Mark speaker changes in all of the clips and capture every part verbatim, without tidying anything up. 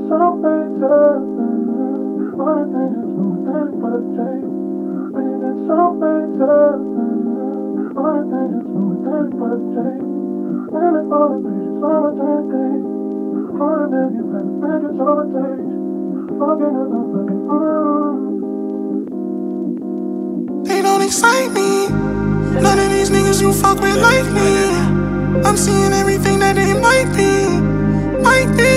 Speaker 1: They don't excite me. None of these niggas you fuck with like me. I'm seeing everything that they might be. Might be.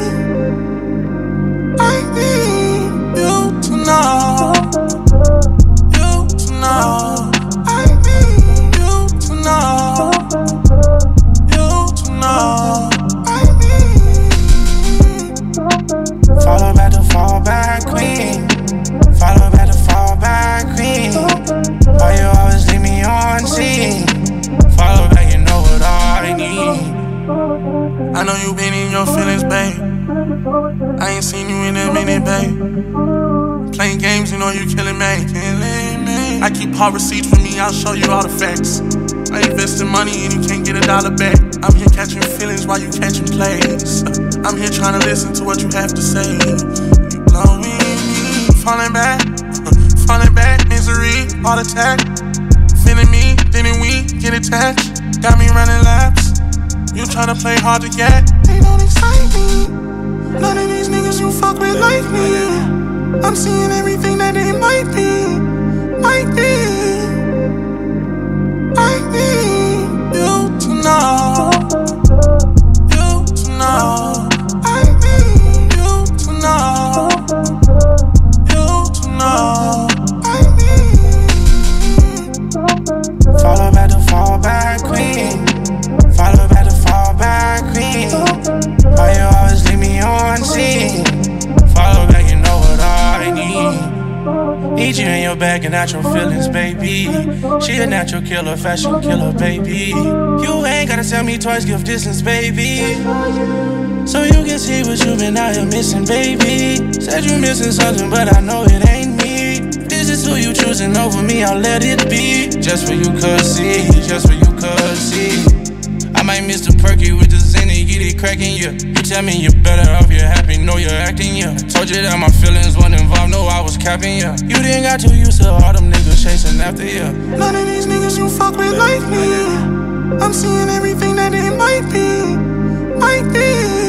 Speaker 1: Might be. You to know. You to know. I need you to know. You to know. I need. Follow back to fall back queen. Follow back to fall back queen. Why you always leave me on scene? Follow back, you know what I need. I know you been in your feelings, babe. I ain't seen you in a minute, babe. Playing games, you know you killing me, killing me. I keep hard receipts for me, I'll show you all the facts. I invested money and you can't get a dollar back. I'm here catching feelings while you catching plays. I'm here trying to listen to what you have to say. You blowing me, falling back, falling back, misery, heart attack. Feeling me, didn't we get attached? Got me running laps. You tryna play hard to get. They don't excite me. None of these niggas you fuck with like me. I'm seeing everything that they might be. Might be. I need you to know. You to know. I need you to know. You to know. I need. Follow back to fall back queen. Follow back to fall back queen. Why you always leave me on scene? Follow back, you know what I need. Need you in your bag and natural feelings, baby. She a natural killer, fashion killer, baby. You ain't gotta tell me twice, give distance, baby. So you can see what you been out here missing, baby. Said you missing something, but I know it ain't me. This is who you choosing over me, I'll let it be. Just what you could see, just what you could see. I might miss the perky with the Zenny, get it cracking, yeah. You tell me you're better off, you're happy, know you're acting, yeah. Told you that my feelings weren't involved, no, I was capping, yeah. You didn't got too used to all them niggas chasing after, yeah. None of these niggas you fuck with like me. I'm seeing everything that they might be, might be.